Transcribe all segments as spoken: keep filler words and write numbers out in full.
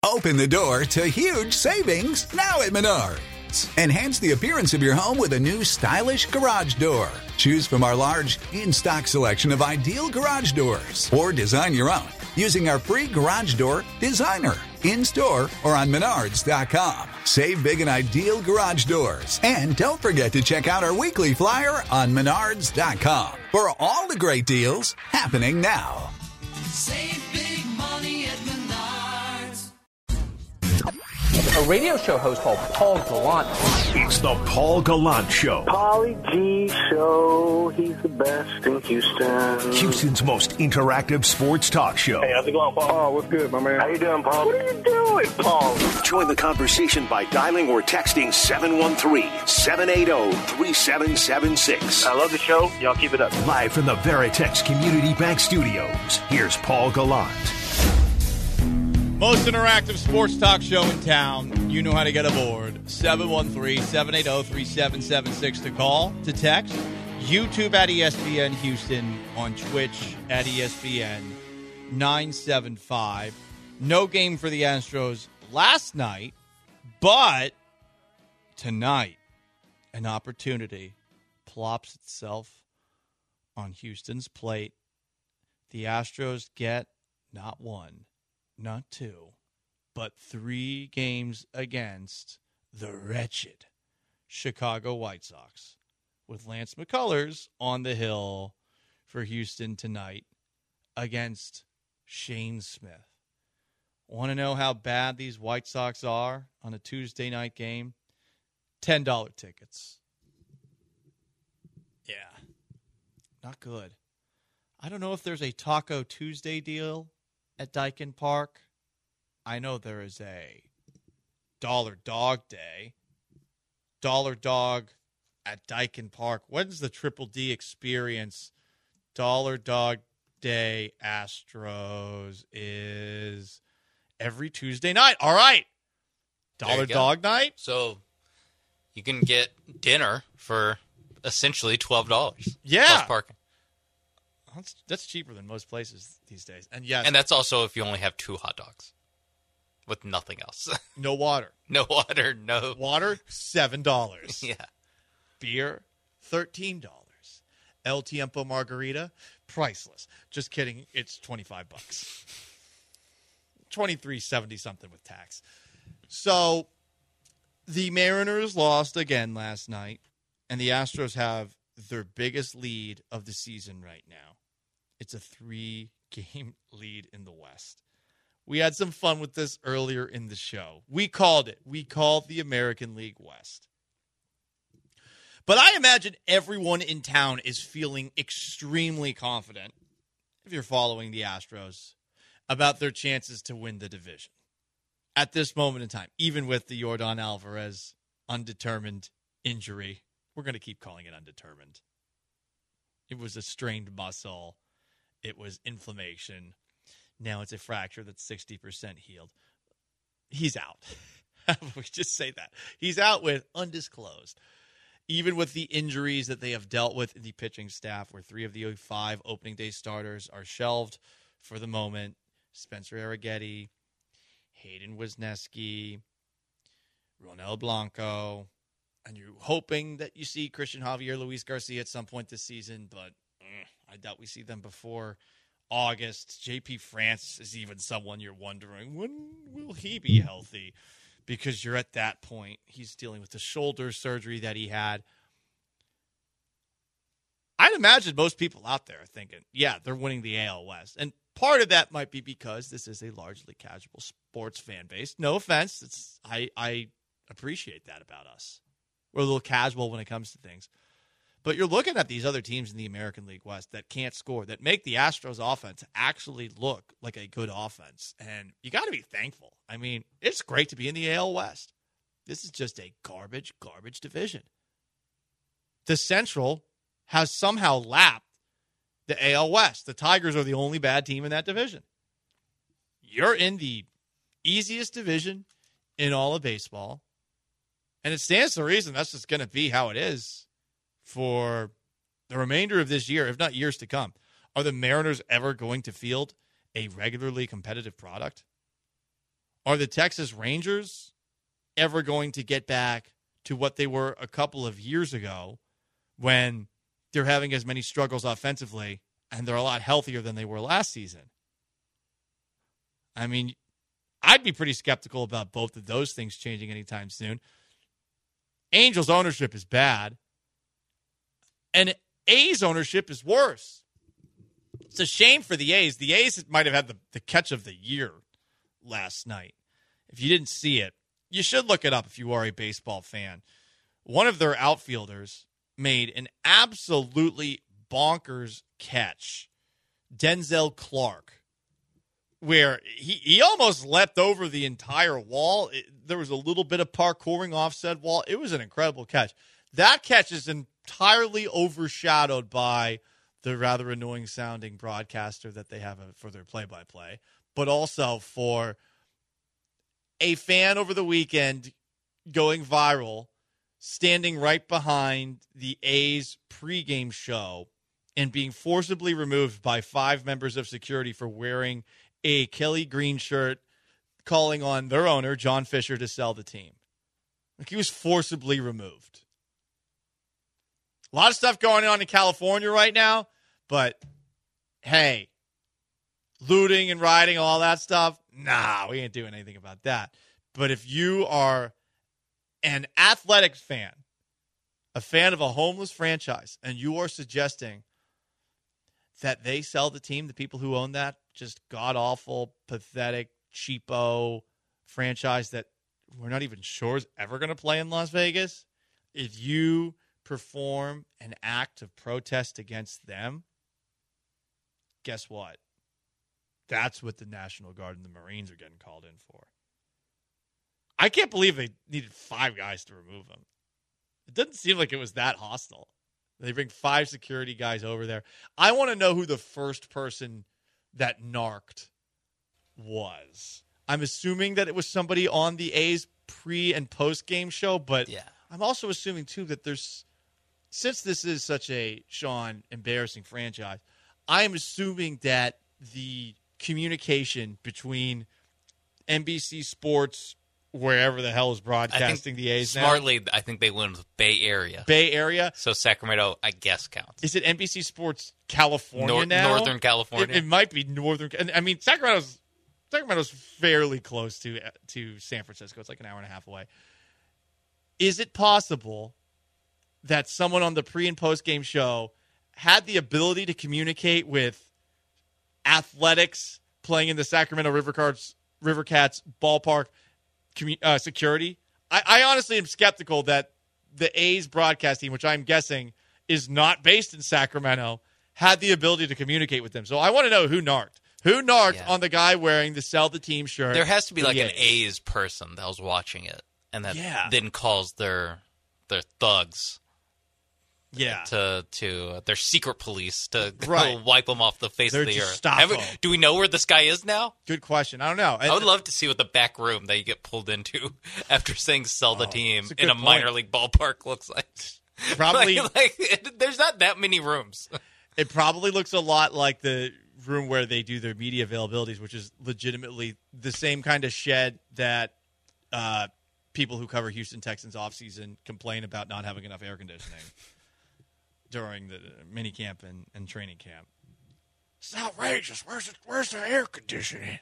Open the door to huge savings now at Menards. Enhance the appearance of your home with a new stylish garage door. Choose from our large in-stock selection of ideal garage doors or design your own using our free garage door designer in-store or on menards dot com. Save big in ideal garage doors. And don't forget to check out our weekly flyer on menards dot com for all the great deals happening now. Save big money at Menards. A radio show host called Paul Gallant. It's the Paul Gallant Show. Pauly G Show. He's the best in Houston. Houston's most interactive sports talk show. Hey, how's it going, Paul? Oh, what's good, my man? How you doing, Paul? What are you doing, Paul? Join the conversation by dialing or texting seven one three, seven eight zero, three seven seven six. I love the show. Y'all keep it up. Live from the Veritex Community Bank Studios, here's Paul Gallant. Most interactive sports talk show in town. You know how to get aboard. seven one three, seven eight zero, three seven seven six to call, to text. YouTube at E S P N Houston. On Twitch at E S P N nine seven five. No game for the Astros last night, but tonight an opportunity plops itself on Houston's plate. The Astros get not one, not two, but three games against the wretched Chicago White Sox, with Lance McCullers on the hill for Houston tonight against Shane Smith. Want to know how bad these White Sox are on a Tuesday night game? ten dollars tickets. Yeah, not good. I don't know if there's a Taco Tuesday deal at Daikin Park. I know there is a Dollar Dog Day. Dollar Dog at Daikin Park. When's the Triple D experience? Dollar Dog Day Astros is every Tuesday night. All right. Dollar Dog Night. So you can get dinner for essentially twelve dollars. Yeah. Plus parking. That's, that's cheaper than most places these days. And yes. And that's also if you only have two hot dogs with nothing else. No water. No water, no. Water, seven dollars. Yeah. Beer, thirteen dollars. El Tiempo Margarita, priceless. Just kidding. It's twenty-five bucks. twenty-three seventy something with tax. So the Mariners lost again last night, and the Astros have their biggest lead of the season right now. It's a three-game lead in the West. We had some fun with this earlier in the show. We called it. We called the American League West. But I imagine everyone in town is feeling extremely confident, if you're following the Astros, about their chances to win the division at this moment in time, even with the Yordan Alvarez undetermined injury. We're going to keep calling it undetermined. It was a strained muscle. It was inflammation. Now it's a fracture that's sixty percent healed. He's out. We just say that. He's out with undisclosed. Even with the injuries that they have dealt with in the pitching staff, where three of the five opening day starters are shelved for the moment, Spencer Arrighetti, Hayden Wisniewski, Ronel Blanco, and you're hoping that you see Christian Javier, Luis Garcia at some point this season, but mm, I doubt we see them before August. J P France is even someone you're wondering, when will he be healthy? Because you're at that point. He's dealing with the shoulder surgery that he had. I'd imagine most people out there are thinking, yeah, they're winning the A L West. And part of that might be because this is a largely casual sports fan base. No offense. It's I, I appreciate that about us. We're a little casual when it comes to things. But you're looking at these other teams in the American League West that can't score, that make the Astros offense actually look like a good offense. And you got to be thankful. I mean, it's great to be in the A L West. This is just a garbage, garbage division. The Central has somehow lapped the A L West. The Tigers are the only bad team in that division. You're in the easiest division in all of baseball. And it stands to reason that's just going to be how it is for the remainder of this year, if not years to come. Are the Mariners ever going to field a regularly competitive product? Are the Texas Rangers ever going to get back to what they were a couple of years ago when they're having as many struggles offensively and they're a lot healthier than they were last season? I mean, I'd be pretty skeptical about both of those things changing anytime soon. Angels ownership is bad, and A's ownership is worse. It's a shame for the A's. The A's might have had the, the catch of the year last night. If you didn't see it, you should look it up if you are a baseball fan. One of their outfielders made an absolutely bonkers catch, Denzel Clark, where he, he almost leapt over the entire wall. It, there was a little bit of parkouring off said wall. It was an incredible catch. That catch is entirely overshadowed by the rather annoying sounding broadcaster that they have for their play-by-play, but also for a fan over the weekend going viral, standing right behind the A's pregame show and being forcibly removed by five members of security for wearing a Kelly Green shirt, calling on their owner, John Fisher, to sell the team. Like, he was forcibly removed. A lot of stuff going on in California right now, but hey, looting and rioting, all that stuff, nah, we ain't doing anything about that. But if you are an Athletics fan, a fan of a homeless franchise, and you are suggesting that they sell the team, the people who own that just god-awful, pathetic, cheapo franchise that we're not even sure is ever going to play in Las Vegas, if you perform an act of protest against them, guess what? That's what the National Guard and the Marines are getting called in for. I can't believe they needed five guys to remove him. It doesn't seem like it was that hostile. They bring five security guys over there. I want to know who the first person that narked was. I'm assuming that it was somebody on the A's pre- and post-game show, but Yeah. I'm also assuming, too, that there's, since this is such a, Sean, embarrassing franchise, I'm assuming that the communication between N B C Sports, wherever the hell is broadcasting the A's smartly, now. I think they went with Bay Area. Bay Area. So Sacramento, I guess, counts. Is it N B C Sports California Nor- now? Northern California. It, it might be Northern. I mean, Sacramento's Sacramento's fairly close to to San Francisco. It's like an hour and a half away. Is it possible that someone on the pre- and post-game show had the ability to communicate with Athletics playing in the Sacramento River Cats, River Cats ballpark uh, security? I, I honestly am skeptical that the A's broadcast team, which I'm guessing is not based in Sacramento, had the ability to communicate with them. So I want to know who narked. Who narked Yeah. on the guy wearing the Sell the Team shirt? There has to be for like the an A's person that was watching it and that Yeah. then calls their their thugs Yeah. to to uh, their secret police to go Right. wipe them off the face Their of the earth. Gestapo. Have we- do we know where this guy is now? Good question. I don't know. I would love to see what the back room that you get pulled into after saying "sell the Oh, team" that's a in good a minor point. league ballpark looks like. Probably, like, like it, there's not that many rooms. it probably looks a lot like the room where they do their media availabilities, which is legitimately the same kind of shed that uh, people who cover Houston Texans offseason complain about not having enough air conditioning during the mini camp and, and training camp. It's outrageous. Where's the, where's the air conditioning?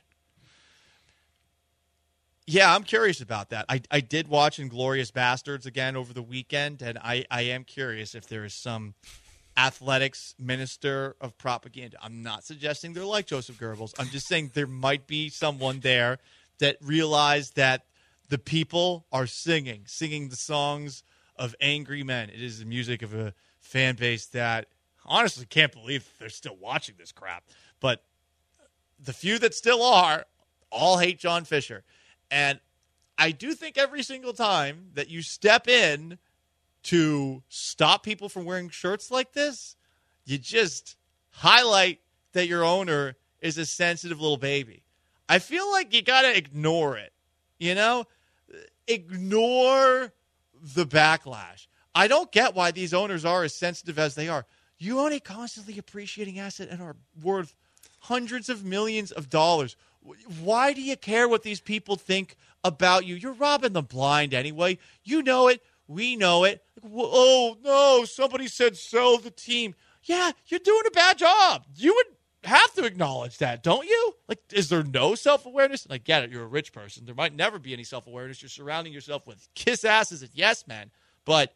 Yeah, I'm curious about that. I, I did watch Inglourious Bastards again over the weekend, and I, I am curious if there is some Athletics minister of propaganda. I'm not suggesting they're like Joseph Goebbels. I'm just saying there might be someone there that realized that the people are singing, singing the songs of angry men. It is the music of a fan base that honestly can't believe they're still watching this crap. But the few that still are all hate John Fisher. And I do think every single time that you step in to stop people from wearing shirts like this, you just highlight that your owner is a sensitive little baby. I feel like you got to ignore it, you know? Ignore the backlash. I don't get why these owners are as sensitive as they are. You own a constantly appreciating asset and are worth hundreds of millions of dollars. Why do you care what these people think about you? You're robbing the blind anyway. You know it. We know it. Oh, no, somebody said sell the team. Yeah, you're doing a bad job. You would have to acknowledge that, don't you? Like, is there no self-awareness? And I get it. You're a rich person. There might never be any self-awareness. You're surrounding yourself with kiss asses and yes men. But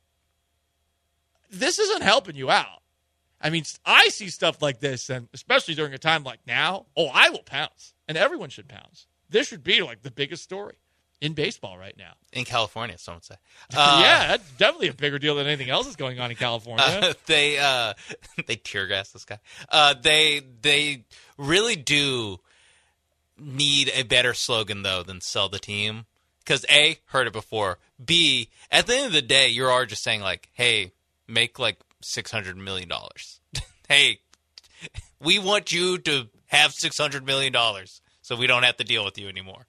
this isn't helping you out. I mean, I see stuff like this, and especially during a time like now, oh, I will pounce. And everyone should pounce. This should be like the biggest story in baseball right now. In California, some would say. Uh, yeah, that's definitely a bigger deal than anything else that's going on in California. Uh, they uh, they tear gas this guy. Uh, they they really do need a better slogan though than sell the team. Because A, heard it before. B, at the end of the day, you are just saying like, hey, make like six hundred million dollars. Hey, we want you to have six hundred million dollars so we don't have to deal with you anymore.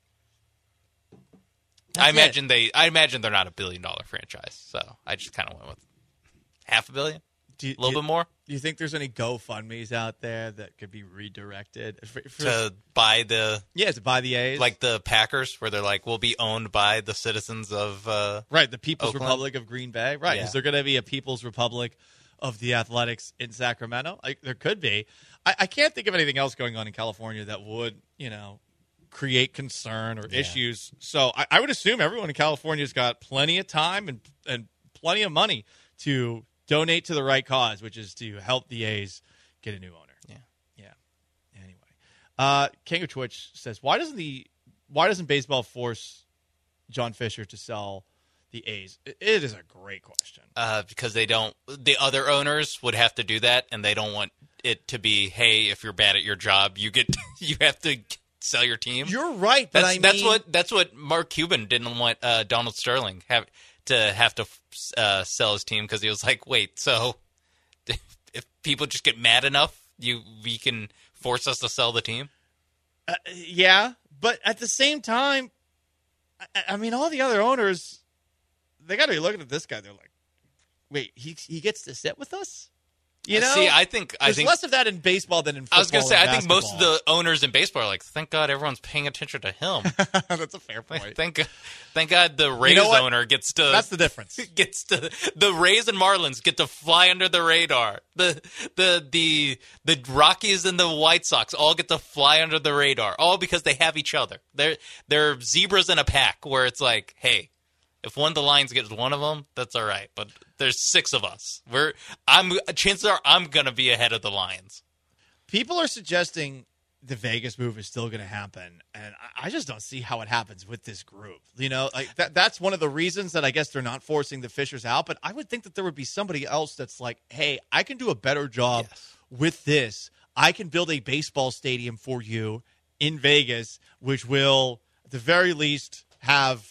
That's I imagine it. they. I imagine they're not a billion dollar franchise, so I just kind of went with half a billion, Do you, a little do you- bit more Do you think there's any GoFundMes out there that could be redirected? For, for, to buy the yeah, to buy the A's. like the Packers, where they're like, we'll be owned by the citizens of. Uh, right, the People's Oakland? Republic of Green Bay. Right. Yeah. Is there going to be a People's Republic of the Athletics in Sacramento? Like, there could be. I, I can't think of anything else going on in California that would, you know, create concern or Yeah. issues. So I, I would assume everyone in California's got plenty of time and and plenty of money to donate to the right cause, which is to help the A's get a new owner. Yeah. Yeah. Anyway, uh, King of Twitch says, why doesn't the why doesn't baseball force John Fisher to sell the A's? It, it is a great question. uh, because they don't. The other owners would have to do that, and they don't want it to be, hey, if you're bad at your job, you get you have to sell your team. You're right, but That's I mean, that's what that's what Mark Cuban didn't want uh, Donald Sterling have to have to uh, sell his team, because he was like, wait, so if people just get mad enough, you we can force us to sell the team. Uh, yeah, but at the same time, I, I mean, all the other owners, they got to be looking at this guy. They're like, wait, he he gets to sit with us? You know? See, I think I There's think less of that in baseball than in football. I was going to say and I think most of basketball. the owners in baseball are like, thank God everyone's paying attention to him. That's a fair point. thank thank God the Rays know what? owner gets to That's the difference. gets to the Rays and Marlins get to fly under the radar. The the the the Rockies and the White Sox all get to fly under the radar, all because they have each other. They're they're zebras in a pack where it's like, hey, if one of the Lions gets one of them, that's all right. But there's six of us. We're I'm chances are I'm gonna be ahead of the Lions. People are suggesting the Vegas move is still going to happen, and I- I just don't see how it happens with this group. You know, like that, that's one of the reasons that I guess they're not forcing the Fishers out. But I would think that there would be somebody else that's like, hey, I can do a better job Yes. with this. I can build a baseball stadium for you in Vegas, which will, at the very least, have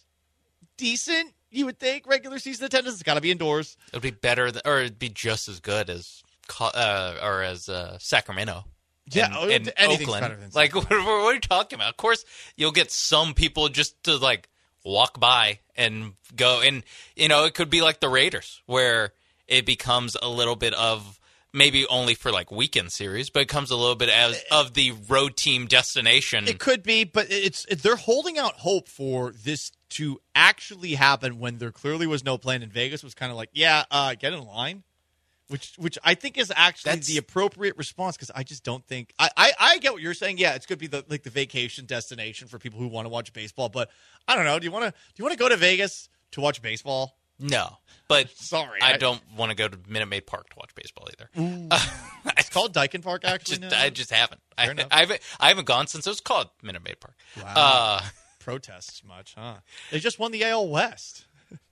decent, you would think, regular season attendance. It's got to be indoors. It would be better, than, or it'd be just as good as Co- uh, or as uh, Sacramento. Yeah, and, oh, and anything's Oakland. better than Like, what, what are you talking about? Of course, you'll get some people just to like walk by and go, and you know, it could be like the Raiders, where it becomes a little bit of maybe only for like weekend series, but it becomes a little bit as of the road team destination. It could be, but it's it, they're holding out hope for this to actually happen when there clearly was no plan. In Vegas was kind of like, yeah, uh, get in line, which which I think is actually That's- the appropriate response, because I just don't think I, I I get what you're saying. Yeah, it's going to be the like the vacation destination for people who want to watch baseball. But I don't know. Do you want to do you want to go to Vegas to watch baseball? No, but Sorry, I, I- don't want to go to Minute Maid Park to watch baseball either. It's called Dyken Park. I Actually, just, now. I just haven't. I, enough. I haven't. I haven't gone since it was called Minute Maid Park. Wow. Uh, Protests much, huh? They just won the A L West.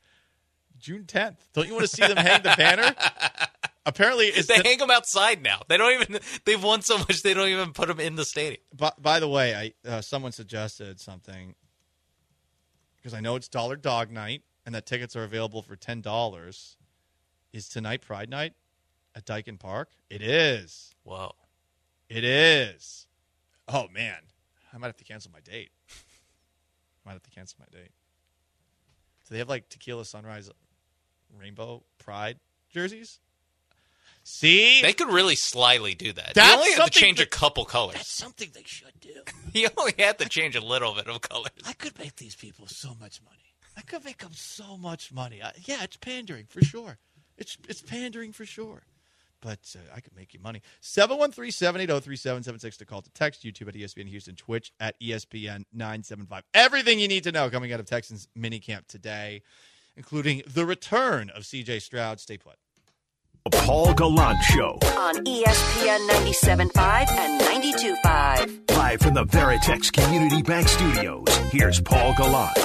June tenth. Don't you want to see them hang the banner? Apparently, it's they the, hang them outside now. They don't even. They've won so much they don't even put them in the stadium. by, by the way, I uh, someone suggested something, because I know it's Dollar Dog Night and that tickets are available for ten dollars. Is tonight Pride Night at Dyken Park? It is. Whoa. It is. Oh man, I might have to cancel my date. Might have to cancel my date. Do they have like Tequila Sunrise Rainbow Pride jerseys? See? They could really slyly do that. That's He only had to something change that- a couple colors. That's something they should do. He only had to change a little bit of colors. I could make these people so much money. I could make them so much money. I, yeah, it's pandering for sure. It's it's pandering for sure. But uh, I could make you money. seven one three, seven eight zero, three seven seven six to call to text. YouTube at E S P N Houston. Twitch at E S P N nine seven five. Everything you need to know coming out of Texans minicamp today, including the return of C J Stroud. Stay put. Paul Gallant Show. On E S P N ninety-seven point five and ninety-two point five. Live from the Veritex Community Bank Studios, here's Paul Gallant.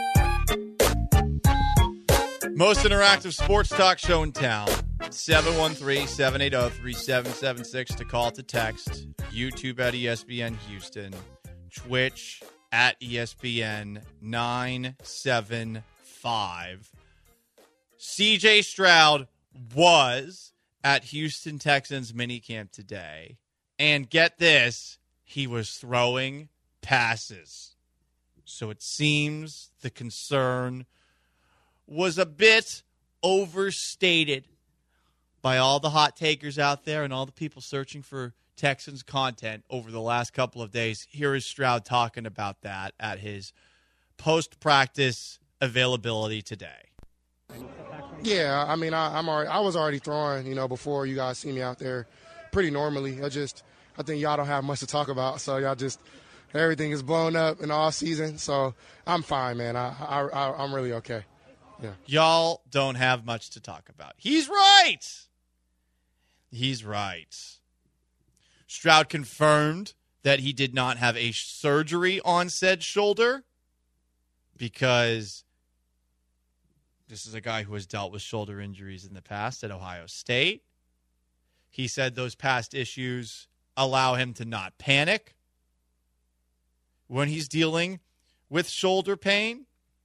Most interactive sports talk show in town. seven one three, seven eight zero, three seven seven six to call to text. YouTube at E S P N Houston. Twitch at E S P N nine seven five. C J Stroud was at Houston Texans minicamp today. And get this, he was throwing passes. So it seems the concern was a bit overstated by all the hot takers out there and all the people searching for Texans content over the last couple of days. Here is Stroud talking about that at his post-practice availability today. Yeah, I mean, I, I'm already, I was already throwing, you know, before you guys see me out there pretty normally. I just, I think y'all don't have much to talk about, so y'all just, everything is blown up in all season, so I'm fine, man. I, I, I I'm really okay. Yeah. Y'all don't have much to talk about. He's right. He's right. Stroud confirmed that he did not have a surgery on said shoulder because this is a guy who has dealt with shoulder injuries in the past at Ohio State. He said those past issues allow him to not panic when he's dealing with shoulder pain.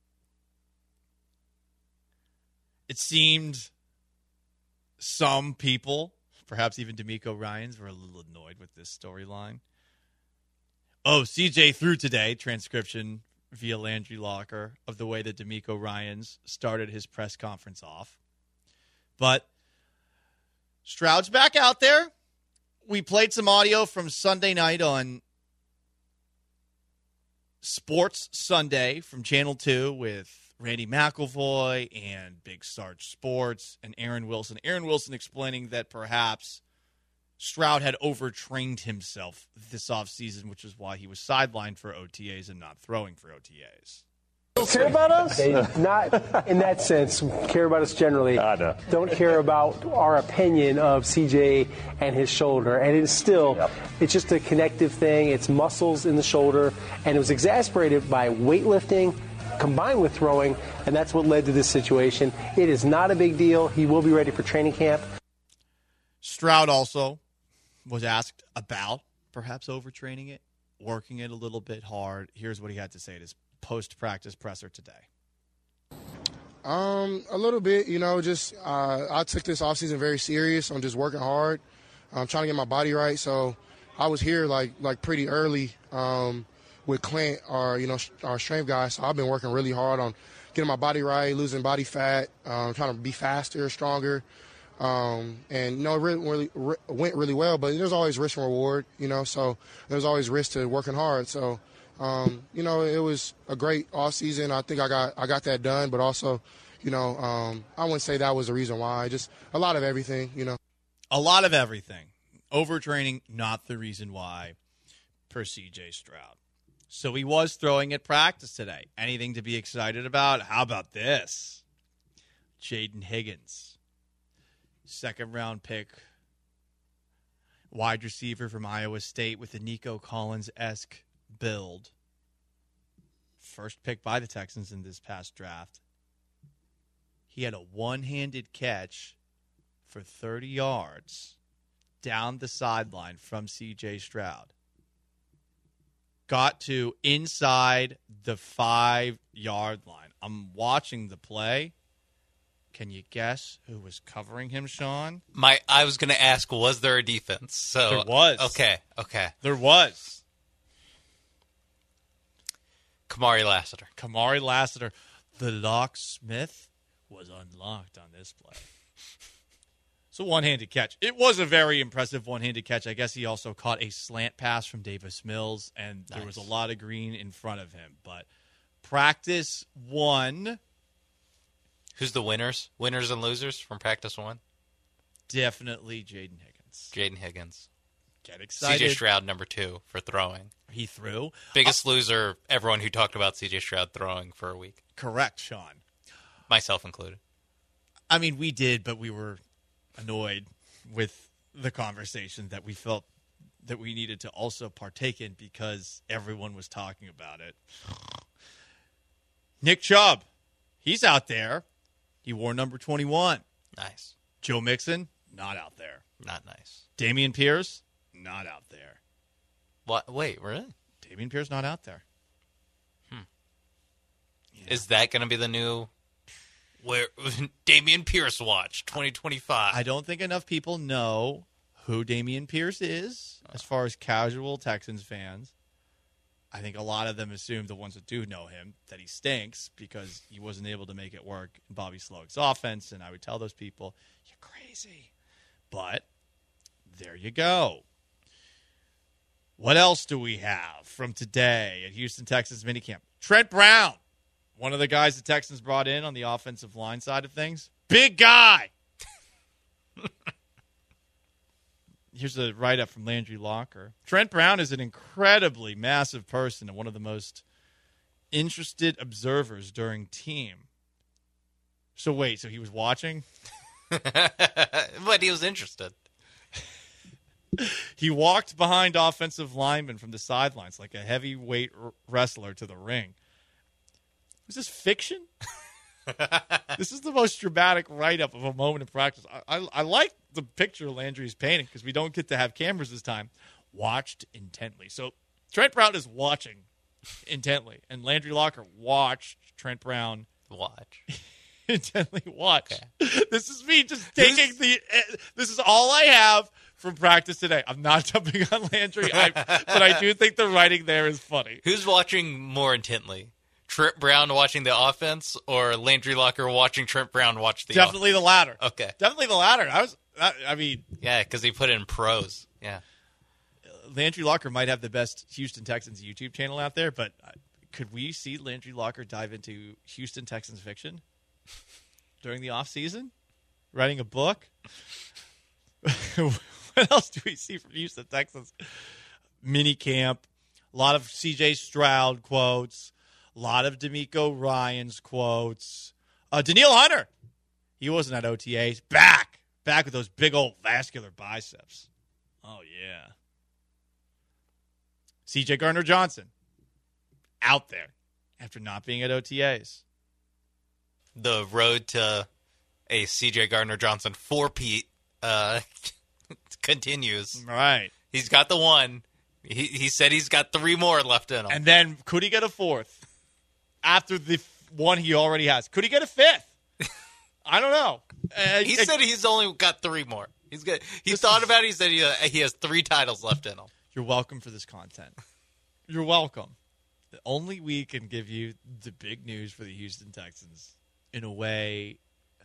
It seemed some people, perhaps even D'Amico Ryans, were a little annoyed with this storyline. Oh, C J threw today, transcription via Landry Locker, of the way that D'Amico Ryans started his press conference off. But Stroud's back out there. We played some audio from Sunday night on Sports Sunday from Channel two with Randy McIlvoy and Big Sarge Sports and Aaron Wilson. Aaron Wilson explaining that perhaps Stroud had overtrained himself this offseason, which is why he was sidelined for O T As and not throwing for O T As. Don't care about us? They not in that sense care about us generally. I know. Don't care about our opinion of C J and his shoulder. And it's still, yep. It's just a connective thing. It's muscles in the shoulder. And it was exacerbated by weightlifting combined with throwing, and that's what led to this situation. It is not a big deal. He will be ready for training camp. Stroud also was asked about perhaps overtraining it, working it a little bit hard. Here's what he had to say at his post-practice presser today. Um, a little bit, you know, just uh, I took this offseason very serious. I'm just working hard. I'm trying to get my body right. So I was here like like pretty early um, with Clint, our you know our strength guy. So I've been working really hard on getting my body right, losing body fat, um, trying to be faster, stronger. Um, and, you know, it really, really re- went really well, but there's always risk and reward, you know, so there's always risk to working hard. So, um, you know, it was a great off season. I think I got, I got that done, but also, you know, um, I wouldn't say that was the reason why. Just a lot of everything, you know. A lot of everything. Overtraining, not the reason why, per C J Stroud. So he was throwing at practice today. Anything to be excited about? How about this? Jaden Higgins. Second round pick, wide receiver from Iowa State with a Nico Collins-esque build. First pick by the Texans in this past draft. He had a one-handed catch for thirty yards down the sideline from C J Stroud. Got to inside the five-yard line. I'm watching the play. Can you guess who was covering him, Sean? My, I was going to ask, was there a defense? So there was. Okay, okay. There was. Kamari Lassiter. Kamari Lassiter. The locksmith was unlocked on this play. It's a one-handed catch. It was a very impressive one-handed catch. I guess he also caught a slant pass from Davis Mills, and nice. There was a lot of green in front of him. But practice one. Who's the winners? Winners and losers from practice one? Definitely Jaden Higgins. Jaden Higgins. Get excited. C J Stroud, number two, for throwing. He threw. Biggest uh, loser, everyone who talked about C J Stroud throwing for a week. Correct, Sean. Myself included. I mean, we did, but we were annoyed with the conversation that we felt that we needed to also partake in because everyone was talking about it. Nick Chubb, he's out there. He wore number twenty-one. Nice. Joe Mixon, not out there. Not nice. Dameon Pierce, not out there. What? Wait, really? Dameon Pierce not out there. Hmm. Yeah. Is that going to be the new where Dameon Pierce watch twenty twenty-five? I don't think enough people know who Dameon Pierce is as far as casual Texans fans. I think a lot of them assume, the ones that do know him, that he stinks because he wasn't able to make it work in Bobby Slowick's offense. And I would tell those people, you're crazy. But there you go. What else do we have from today at Houston Texans minicamp? Trent Brown, one of the guys the Texans brought in on the offensive line side of things. Big guy. Here's a write-up from Landry Locker. Trent Brown is an incredibly massive person and one of the most interested observers during team. So wait, so he was watching? But he was interested. He walked behind offensive linemen from the sidelines like a heavyweight r- wrestler to the ring. Was this fiction? This is the most dramatic write-up of a moment in practice. I, I, I like the picture Landry's painting because we don't get to have cameras this time. Watched intently. So Trent Brown is watching intently, and Landry Locker watched Trent Brown watch intently. Watch. Okay. This is me just taking Who's... the. Uh, this is all I have from practice today. I'm not jumping on Landry, I, but I do think the writing there is funny. Who's watching more intently? Trent Brown watching the offense or Landry Locker watching Trent Brown watch the Definitely offense? the latter. Okay. Definitely the latter. I was, I, I mean. Yeah, because he put it in pros. Yeah. Landry Locker might have the best Houston Texans YouTube channel out there, but could we see Landry Locker dive into Houston Texans fiction during the offseason? Writing a book? What else do we see from Houston Texans? Mini camp. A lot of C J Stroud quotes. A lot of D'Amico Ryans quotes. Uh, Danielle Hunter. He wasn't at O T As. Back. Back with those big old vascular biceps. Oh, yeah. C J Gardner-Johnson. Out there after not being at O T As. The road to a C J Gardner-Johnson four-peat uh, continues. Right. He's got the one. He, he said he's got three more left in him. And then could he get a fourth? After the one he already has. Could he get a fifth? I don't know. Uh, he uh, said he's only got three more. He's good. He thought is, about it. He said he, uh, he has three titles left in him. You're welcome for this content. You're welcome. Only we can give you the big news for the Houston Texans in a way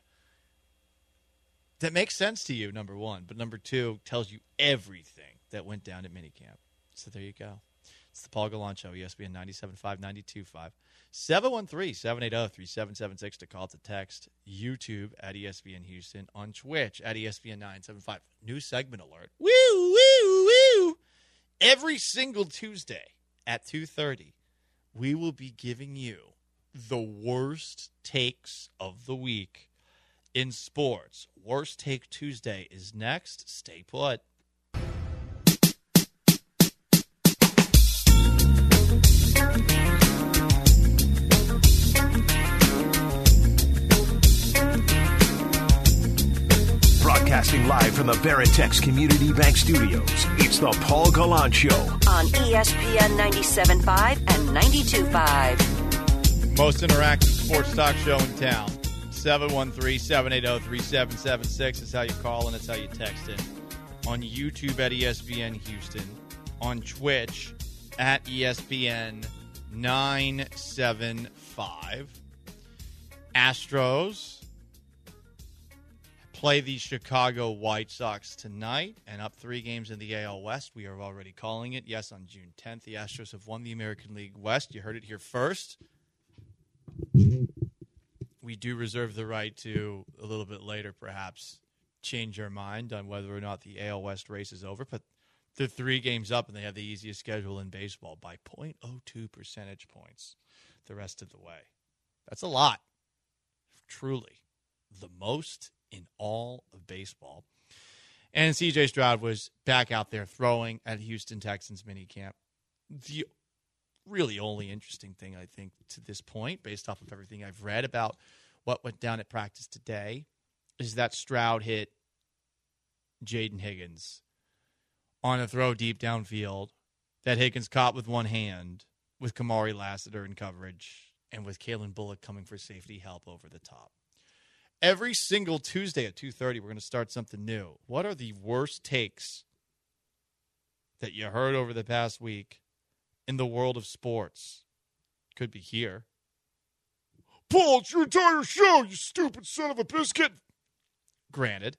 that makes sense to you, number one. But number two, tells you everything that went down at minicamp. So there you go. It's the Paul Gallant Show, E S P N ninety-seven point five, ninety-two point five. seven one three, seven eight zero, three seven seven six to call to text. YouTube at E S P N Houston. On Twitch at E S P N nine seven five. New segment alert. Woo, woo, woo. Every single Tuesday at two thirty, we will be giving you the worst takes of the week in sports. Worst Take Tuesday is next. Stay put. Broadcasting live from the Veritex Community Bank Studios, it's the Paul Gallant Show. On E S P N ninety-seven point five and ninety-two point five. Most interactive sports talk show in town. seven one three, seven eight zero, three seven seven six is how you call and it's how you text in. On YouTube at E S P N Houston. On Twitch at E S P N nine seven five. Astros play the Chicago White Sox tonight, and up three games in the A L West. We are already calling it. Yes, on June tenth, the Astros have won the American League West. You heard it here first. We do reserve the right to, a little bit later perhaps, change our mind on whether or not the A L West race is over. But they're three games up, and they have the easiest schedule in baseball by zero point zero two percentage points the rest of the way. That's a lot. Truly. The most in all of baseball. And C J Stroud was back out there throwing at Houston Texans minicamp. The really only interesting thing, I think, to this point, based off of everything I've read about what went down at practice today, is that Stroud hit Jaden Higgins on a throw deep downfield that Higgins caught with one hand, with Kamari Lassiter in coverage, and with Kalen Bullock coming for safety help over the top. Every single Tuesday at two thirty, we're going to start something new. What are the worst takes that you heard over the past week in the world of sports? Could be here. Paul, it's your entire show, you stupid son of a biscuit. Granted.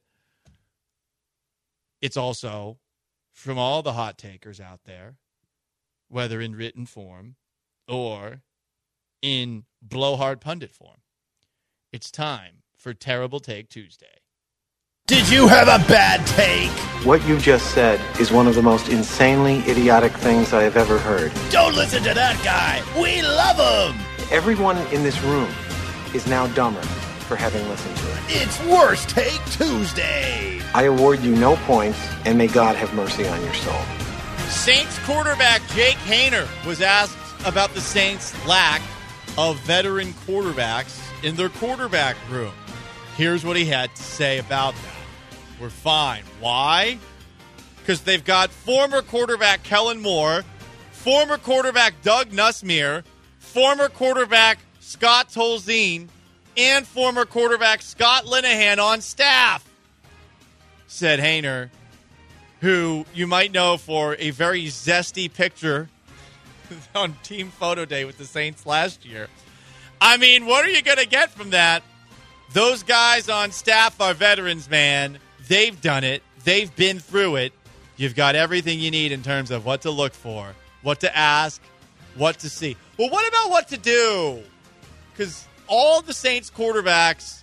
It's also from all the hot takers out there, whether in written form or in blowhard pundit form. It's time for Terrible Take Tuesday. Did you have a bad take? What you just said is one of the most insanely idiotic things I have ever heard. Don't listen to that guy. We love him. Everyone in this room is now dumber for having listened to it. It's Worst Take Tuesday. I award you no points, and may God have mercy on your soul. Saints quarterback Jake Haener was asked about the Saints' lack of veteran quarterbacks in their quarterback room. Here's what he had to say about that. We're fine. Why? Because they've got former quarterback Kellen Moore, former quarterback Doug Nussmeier, former quarterback Scott Tolzien, and former quarterback Scott Linehan on staff, said Haener, who you might know for a very zesty picture on Team Photo Day with the Saints last year. I mean, what are you going to get from that? Those guys on staff are veterans, man. They've done it. They've been through it. You've got everything you need in terms of what to look for, what to ask, what to see. Well, what about what to do? Because all the Saints quarterbacks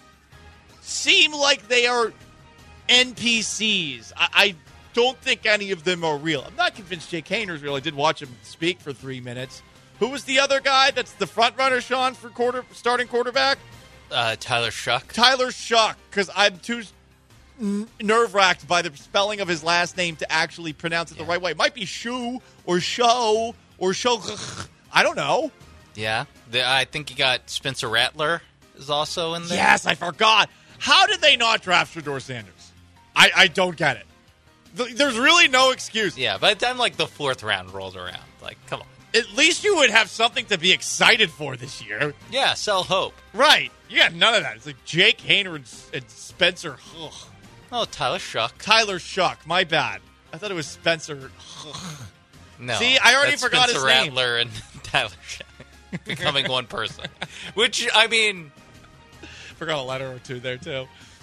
seem like they are N P Cs. I, I don't think any of them are real. I'm not convinced Jake Haener's real. I did watch him speak for three minutes. Who was the other guy that's the front runner, Sean, for quarter starting quarterback? Uh, Tyler Shuck. Tyler Shuck, because I'm too n- nerve-wracked by the spelling of his last name to actually pronounce it yeah. the right way. It might be Shu or Show or Show. I don't know. Yeah. The, I think you got Spencer Rattler is also in there. Yes, I forgot. How did they not draft Shedeur Sanders? I, I don't get it. There's really no excuse. Yeah, by the time like the fourth round rolls around, like, come on. At least you would have something to be excited for this year. Yeah, sell hope. Right. You got none of that. It's like Jake Haener and, and Spencer. Ugh. Oh, Tyler Shuck. Tyler Shuck. My bad. I thought it was Spencer. Ugh. No. See, I already that's forgot Spencer his name. Rattler and Tyler Shuck becoming one person. Which, I mean... Forgot a letter or two there, too.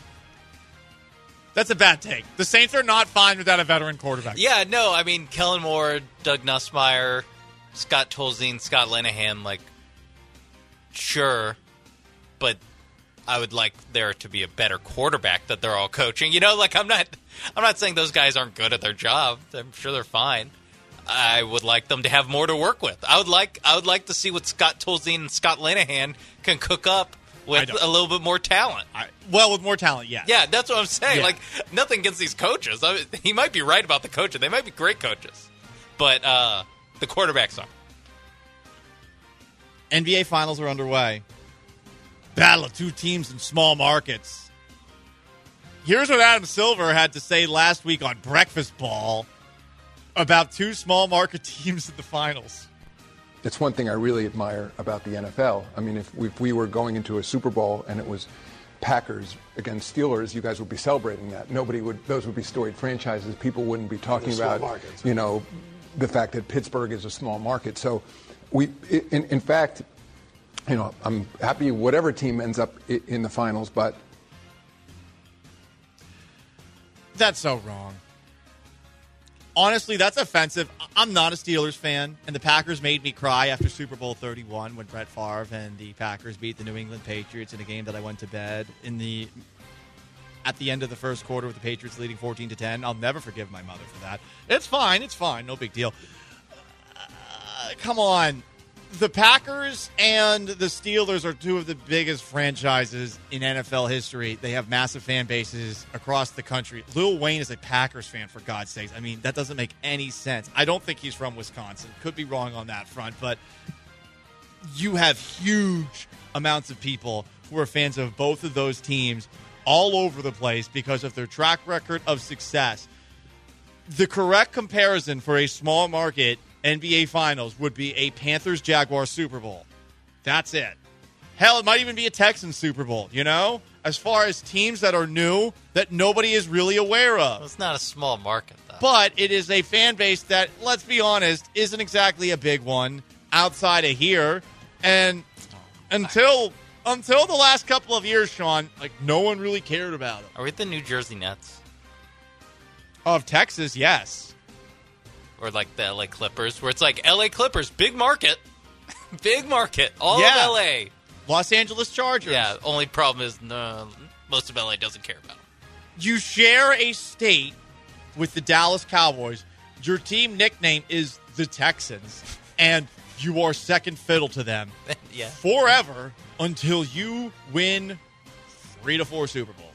That's a bad take. The Saints are not fine without a veteran quarterback. Yeah, no, I mean, Kellen Moore, Doug Nussmeier, Scott Tolzien, Scott Linehan, like, sure, but I would like there to be a better quarterback that they're all coaching. You know, like, I'm not I'm not saying those guys aren't good at their job. I'm sure they're fine. I would like them to have more to work with. I would like I would like to see what Scott Tolzien and Scott Linehan can cook up with a little bit more talent. I, well, with more talent, yeah. Yeah, that's what I'm saying. Yeah. Like, nothing against these coaches. I mean, he might be right about the coaches. They might be great coaches. But uh, the quarterbacks are. N B A Finals are underway. Battle of two teams in small markets. Here's what Adam Silver had to say last week on Breakfast Ball about two small market teams in the finals. That's one thing I really admire about the N F L. I mean, if we, if we were going into a Super Bowl and it was Packers against Steelers, you guys would be celebrating that. Nobody would; those would be storied franchises. People wouldn't be talking about, markets. you know, the fact that Pittsburgh is a small market. So, we, in, in fact, you know, I'm happy whatever team ends up in the finals, but That's so wrong. Honestly, that's offensive. I'm not a Steelers fan, and the Packers made me cry after Super Bowl thirty-one when Brett Favre and the Packers beat the New England Patriots in a game that I went to bed in the at the end of the first quarter with the Patriots leading fourteen to ten. I'll never forgive my mother for that. It's fine. It's fine. No big deal. Uh, come on. The Packers and the Steelers are two of the biggest franchises in N F L history. They have massive fan bases across the country. Lil Wayne is a Packers fan, for God's sakes. I mean, that doesn't make any sense. I don't think he's from Wisconsin. Could be wrong on that front, but you have huge amounts of people who are fans of both of those teams all over the place because of their track record of success. The correct comparison for a small market N B A Finals would be a Panthers-Jaguars Super Bowl. That's it. Hell, it might even be a Texans Super Bowl, you know? As far as teams that are new that nobody is really aware of. Well, it's not a small market, though. But it is a fan base that, let's be honest, isn't exactly a big one outside of here. And until until the last couple of years, Sean, like, no one really cared about it. Are we the New Jersey Nets? Of Texas, yes. Or like the L A Clippers, where it's like L A Clippers, big market. Big market. All Yeah. of L A. Los Angeles Chargers. Yeah, only problem is no, most of L A doesn't care about them. You share a state with the Dallas Cowboys. Your team nickname is the Texans, and you are second fiddle to them Yeah. forever until you win three to four Super Bowls.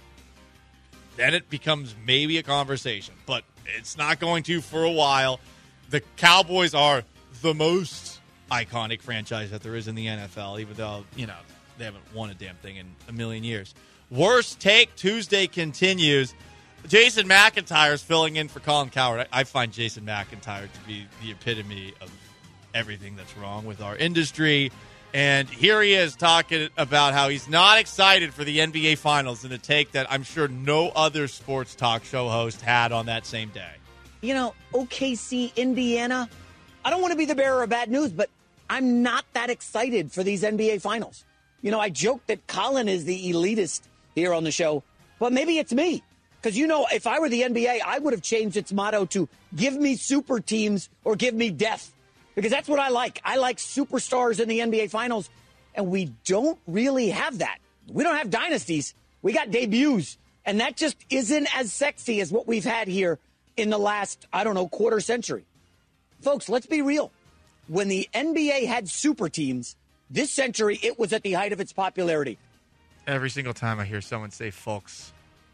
Then it becomes maybe a conversation, but it's not going to for a while. The Cowboys are the most iconic franchise that there is in the N F L, even though, you know, they haven't won a damn thing in a million years. Worst Take Tuesday continues. Jason McIntyre is filling in for Colin Cowherd. I, I find Jason McIntyre to be the epitome of everything that's wrong with our industry. And here he is talking about how he's not excited for the N B A Finals in a take that I'm sure no other sports talk show host had on that same day. You know, O K C, Indiana, I don't want to be the bearer of bad news, but I'm not that excited for these N B A Finals. You know, I joke that Colin is the elitist here on the show, but maybe it's me. Because, you know, if I were the N B A, I would have changed its motto to give me super teams or give me death. Because that's what I like. I like superstars in the N B A Finals, and we don't really have that. We don't have dynasties. We got debuts, and that just isn't as sexy as what we've had here in the last, I don't know, quarter century. Folks, let's be real. When the N B A had super teams, this century, it was at the height of its popularity. Every single time I hear someone say, folks,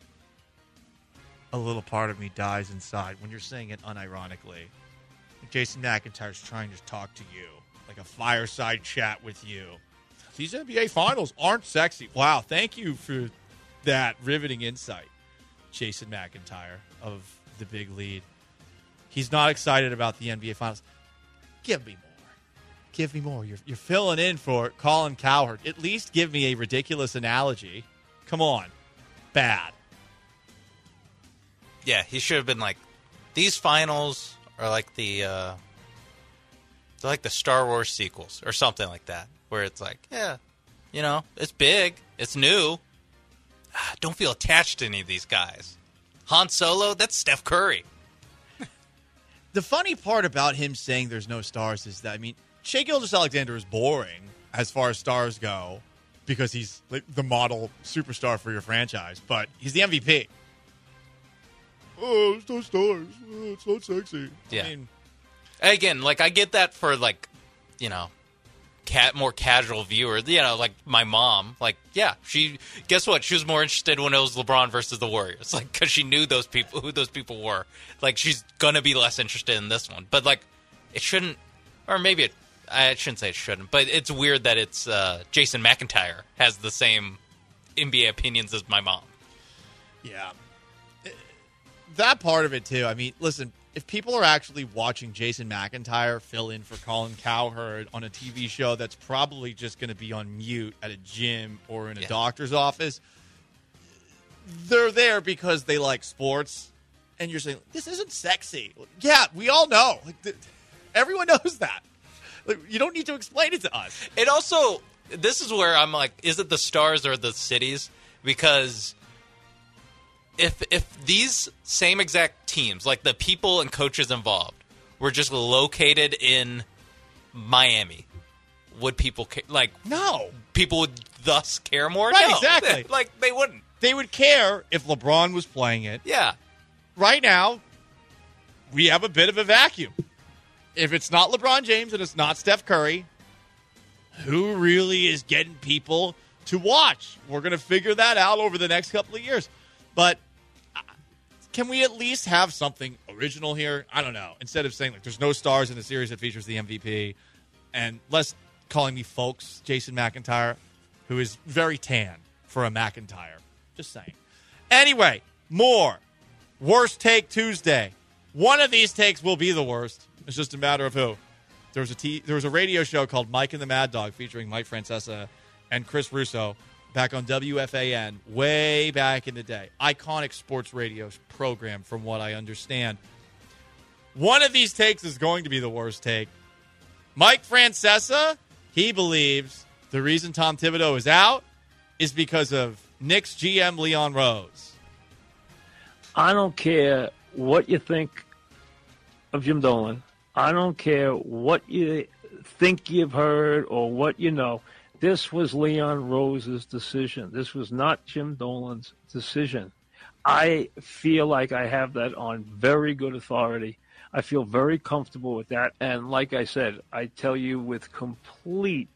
a little part of me dies inside when you're saying it unironically. Jason McIntyre's trying to talk to you, like a fireside chat with you. These N B A Finals aren't sexy. Wow, thank you for that riveting insight, Jason McIntyre of the Big Lead. He's not excited about the N B A Finals. Give me more. Give me more. You're, you're filling in for Colin Cowherd. At least give me a ridiculous analogy. Come on. Bad. Yeah, he should have been like, these finals are like the uh, they're like the Star Wars sequels or something like that, where it's like, yeah, you know, it's big, it's new. Don't feel attached to any of these guys. Han Solo, that's Steph Curry. The funny part about him saying there's no stars is that, I mean, Shai Gilgeous-Alexander is boring as far as stars go because he's like the model superstar for your franchise, but he's the M V P. Oh, there's no stars. Oh, it's not sexy. Yeah. I mean, Again, like, I get that for, like, you know, cat more casual viewer. You know, like my mom. Like, yeah, she. Guess what? She was more interested when it was LeBron versus the Warriors, like, because she knew those people, who those people were. Like, she's gonna be less interested in this one. But like, it shouldn't, or maybe it. I shouldn't say it shouldn't, but it's weird that it's uh, Jason McIntyre has the same N B A opinions as my mom. Yeah. That part of it, too. I mean, listen, if people are actually watching Jason McIntyre fill in for Colin Cowherd on a T V show that's probably just going to be on mute at a gym or in a Yeah. doctor's office, they're there because they like sports. And you're saying, this isn't sexy. Yeah, we all know. Like, th- everyone knows that. Like, you don't need to explain it to us. It also, this is where I'm like, is it the stars or the cities? Because if if these same exact teams, like the people and coaches involved, were just located in Miami, would people ca- like no? People would thus care more. Right, no, exactly. Like they wouldn't. They would care if LeBron was playing it. Yeah. Right now, we have a bit of a vacuum. If it's not LeBron James and it's not Steph Curry, who really is getting people to watch? We're going to figure that out over the next couple of years. But can we at least have something original here? I don't know. Instead of saying, like, there's no stars in the series that features the M V P, and less calling me folks, Jason McIntyre, who is very tan for a McIntyre. Just saying. Anyway, more. Worst Take Tuesday. One of these takes will be the worst. It's just a matter of who. There was a t- there was a radio show called Mike and the Mad Dog featuring Mike Francesa and Chris Russo back on W F A N way back in the day. Iconic sports radio program from what I understand. One of these takes is going to be the worst take. Mike Francesa, he believes the reason Tom Thibodeau is out is because of Knicks G M Leon Rose. I don't care what you think of Jim Dolan. I don't care what you think you've heard or what you know. This was Leon Rose's decision. This was not Jim Dolan's decision. I feel like I have that on very good authority. I feel very comfortable with that. And like I said, I tell you with complete,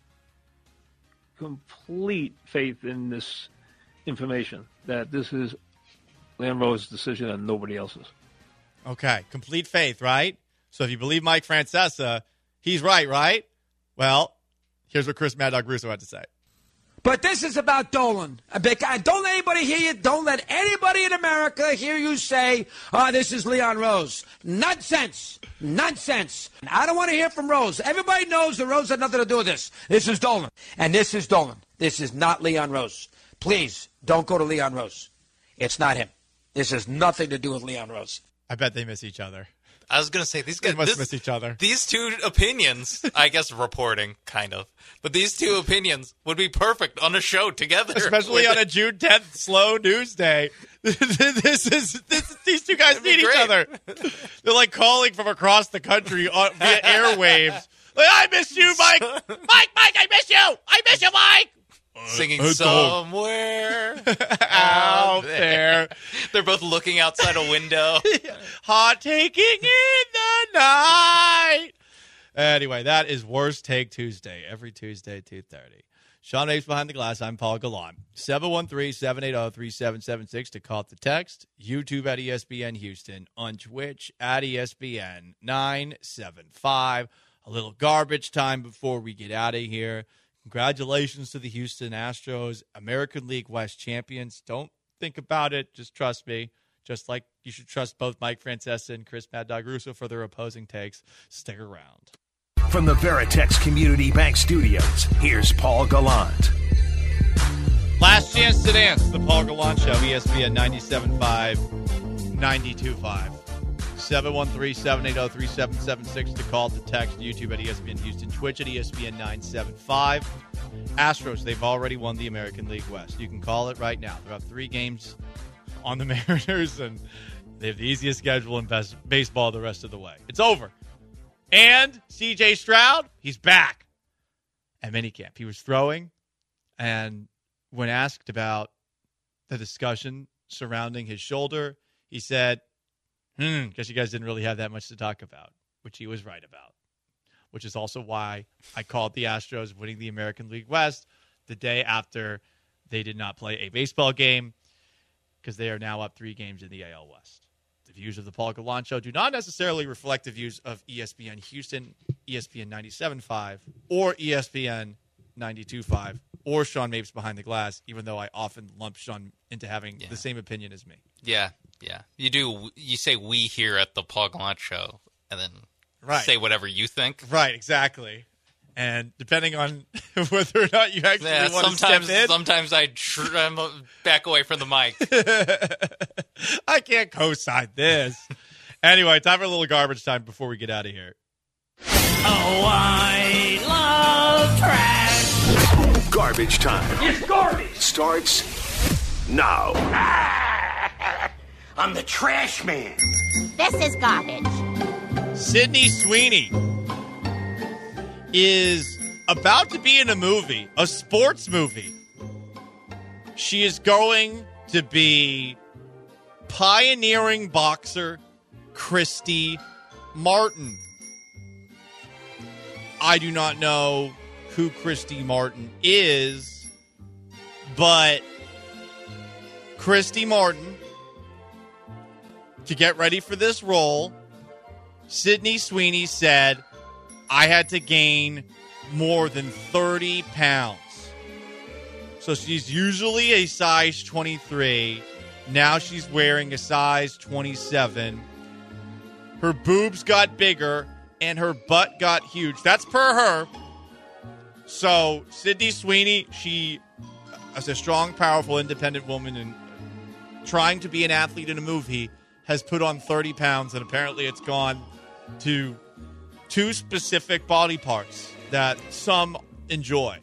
complete faith in this information that this is Leon Rose's decision and nobody else's. Okay, complete faith, right? So if you believe Mike Francesa, he's right, right? Well, here's what Chris Mad Dog Russo had to say. But this is about Dolan. Don't let anybody hear you. Don't let anybody in America hear you say, oh, this is Leon Rose. Nonsense. Nonsense. I don't want to hear from Rose. Everybody knows that Rose had nothing to do with this. This is Dolan. And this is Dolan. This is not Leon Rose. Please, don't go to Leon Rose. It's not him. This has nothing to do with Leon Rose. I bet they miss each other. I was going to say, these guys They must this, miss each other. These two opinions, I guess reporting, kind of, but these two opinions would be perfect on a show together. Especially on a June tenth slow news day. this is this, These two guys meet each other. They're like calling from across the country on, via airwaves. Like, I miss you, Mike. Mike, Mike, I miss you. I miss you, Mike. Singing Uh, somewhere out there. They're both looking outside a window. Hot taking in the night. Anyway, that is Worst Take Tuesday. Every Tuesday, two thirty. Sean Mapes behind the glass. I'm Paul Gallant. seven one three, seven eight zero, three seven seven six to call the text. YouTube at E S P N Houston. On Twitch at E S P N nine seven five. A little garbage time before we get out of here. Congratulations to the Houston Astros, American League West champions. Don't think about it. Just trust me. Just like you should trust both Mike Francesa and Chris Mad Dog Russo for their opposing takes. Stick around. From the Veritex Community Bank Studios, here's Paul Gallant. Last chance to dance. The Paul Gallant Show, E S P N ninety-seven point five, ninety-two point five. seven one three, seven eight zero, three seven seven six to call, to text, YouTube at E S P N Houston, Twitch at E S P N nine seven five. Astros, they've already won the American League West. You can call it right now. They're up three games on the Mariners, and they have the easiest schedule in best baseball the rest of the way. It's over. And C J Stroud, he's back at minicamp. He was throwing, and when asked about the discussion surrounding his shoulder, he said, Hmm, guess you guys didn't really have that much to talk about, which he was right about, which is also why I called the Astros winning the American League West the day after they did not play a baseball game, because they are now up three games in the A L West. The views of the Paul Gallant Show do not necessarily reflect the views of E S P N Houston, E S P N ninety-seven point five, or E S P N ninety-two point five, or Sean Mapes behind the glass, even though I often lump Sean into having yeah. the same opinion as me. Yeah, yeah. You do. You say we here at the Paul Gallant Show, and then right. say whatever you think. Right, exactly. And depending on whether or not you actually yeah, want sometimes, to step in. Sometimes I tr- I'm back away from the mic. I can't co-sign this. Anyway, time for a little garbage time before we get out of here. Oh, I love trash. Garbage time. It's garbage. Starts now. Ah! I'm the trash man. This is garbage. Sydney Sweeney is about to be in a movie, a sports movie. She is going to be pioneering boxer Christy Martin. I do not know who Christy Martin is, but Christy Martin, to get ready for this role, Sydney Sweeney said, I had to gain more than thirty pounds. So she's usually a size twenty-three. Now she's wearing a size twenty-seven. Her boobs got bigger and her butt got huge. That's per her. So Sydney Sweeney, she, as a strong, powerful, independent woman and trying to be an athlete in a movie, has put on thirty pounds, and apparently it's gone to two specific body parts that some enjoy,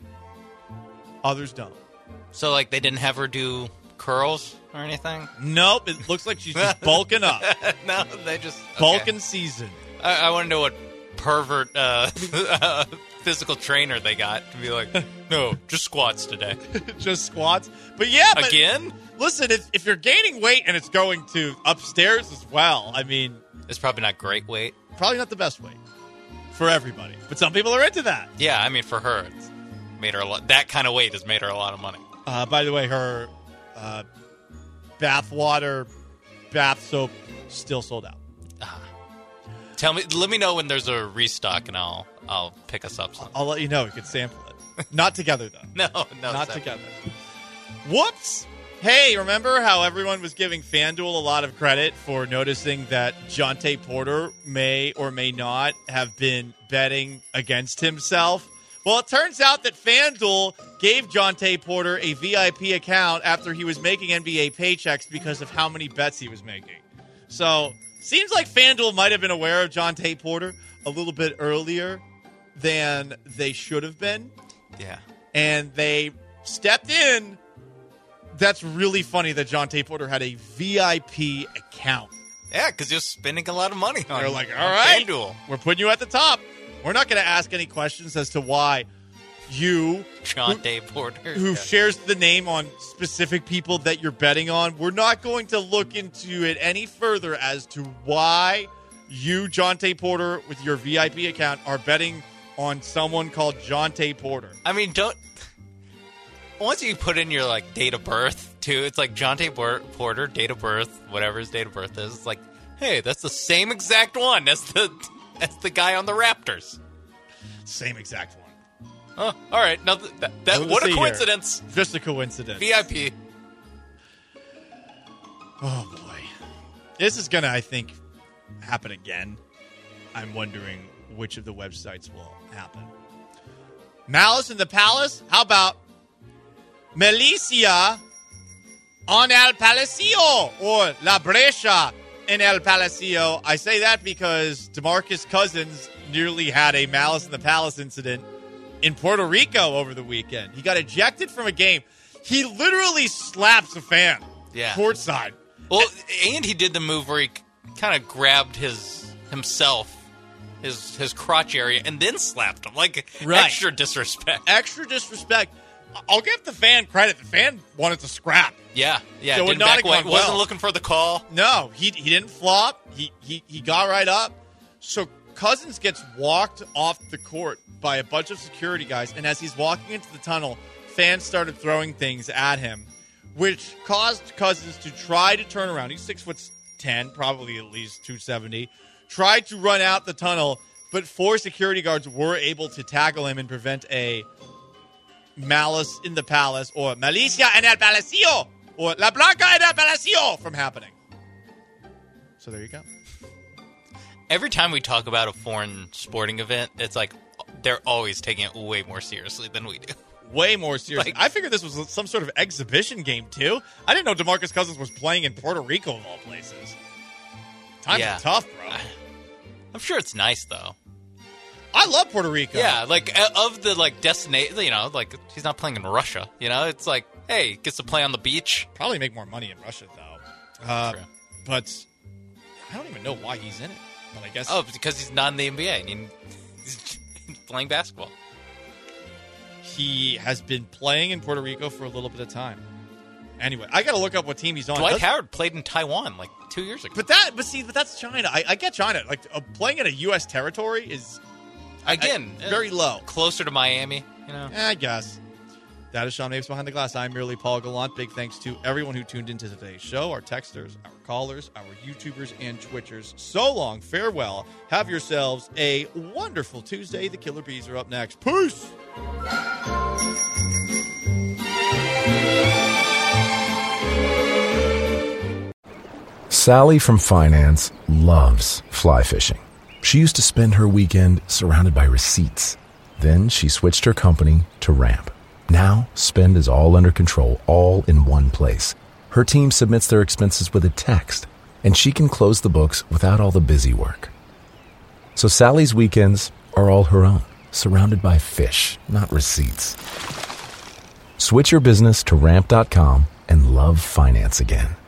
others don't. So, like, they didn't have her do curls or anything? Nope. It looks like she's just bulking up. No, they just... Okay. Bulking season. I, I want to know what pervert uh, physical trainer they got to be like, no, just squats today. Just squats? But yeah, but Again? Listen, if, if you're gaining weight and it's going to upstairs as well, I mean... It's probably not great weight. Probably not the best weight for everybody. But some people are into that. Yeah, I mean, for her, it's made her a lot... That kind of weight has made her a lot of money. Uh, by the way, her uh, bath water, bath soap, still sold out. Uh, tell me, let me know when there's a restock, and I'll I'll pick us up some. I'll let you know. We can sample it. Not together, though. No, no, not separate. together. Whoops. Hey, remember how everyone was giving FanDuel a lot of credit for noticing that Jonte Porter may or may not have been betting against himself? Well, it turns out that FanDuel gave Jonte Porter a V I P account after he was making N B A paychecks because of how many bets he was making. So, seems like FanDuel might have been aware of Jonte Porter a little bit earlier than they should have been. Yeah. And they stepped in. That's really funny that Jonte Porter had a V I P account. Yeah, because you're spending a lot of money on They're like, all on right, FanDuel. we're putting you at the top. We're not going to ask any questions as to why you, Jonte Porter, who yeah. shares the name on specific people that you're betting on, we're not going to look into it any further as to why you, Jonte Porter, with your V I P account, are betting on someone called Jonte Porter. I mean, don't... Once you put in your, like, date of birth, too, it's like Jonte Porter, date of birth, whatever his date of birth is. It's like, hey, that's the same exact one as the as the guy on the Raptors. Same exact one. Oh, all right. Now, th- that, that, Let's what a see coincidence. Here. Just a coincidence. V I P. Oh, boy. This is going to, I think, happen again. I'm wondering which of the websites will happen. Malice in the Palace? How about Milicia on El Palacio or La Brescia in El Palacio? I say that because DeMarcus Cousins nearly had a Malice in the Palace incident in Puerto Rico over the weekend. He got ejected from a game. He literally slaps a fan Yeah. courtside. Well, and he did the move where he kind of grabbed his himself, his his crotch area, and then slapped him. Like, Right. extra disrespect. Extra disrespect. I'll give the fan credit. The fan wanted to scrap. Yeah, yeah. So it didn't not back away. gone Wasn't well. looking for the call. No, he he didn't flop. He he he got right up. So Cousins gets walked off the court by a bunch of security guys, and as he's walking into the tunnel, fans started throwing things at him, which caused Cousins to try to turn around. He's six foot ten, probably at least two seventy. Tried to run out the tunnel, but four security guards were able to tackle him and prevent a Malice in the Palace, or Malicia en el Palacio, or La Blanca en el Palacio from happening. So there you go. Every time we talk about a foreign sporting event, it's like they're always taking it way more seriously than we do. Way more seriously. Like- I figured this was some sort of exhibition game, too. I didn't know DeMarcus Cousins was playing in Puerto Rico, of all places. Times Yeah. are tough, bro. I'm sure it's nice, though. I love Puerto Rico. Yeah, like, uh, of the, like, destination, you know, like, he's not playing in Russia, you know? It's like, hey, gets to play on the beach. Probably make more money in Russia, though. Uh, but I don't even know why he's in it. But I guess oh, because he's not in the N B A. I mean, he's playing basketball. He has been playing in Puerto Rico for a little bit of time. Anyway, I got to look up what team he's on. Dwight That's, Howard played in Taiwan like two years ago. But that, but see, but that's China. I, I get China. Like uh, playing in a U S territory is again I, very low, closer to Miami. You know, I guess. That is Sean Mapes Behind the Glass. I'm merely Paul Gallant. Big thanks to everyone who tuned into today's show, our texters, our callers, our YouTubers, and Twitchers. So long, farewell. Have yourselves a wonderful Tuesday. The Killer Bees are up next. Peace! Sally from finance loves fly fishing. She used to spend her weekend surrounded by receipts. Then she switched her company to Ramp. Now, spend is all under control, all in one place. Her team submits their expenses with a text, and she can close the books without all the busy work. So Sally's weekends are all her own, surrounded by fish, not receipts. Switch your business to ramp dot com and love finance again.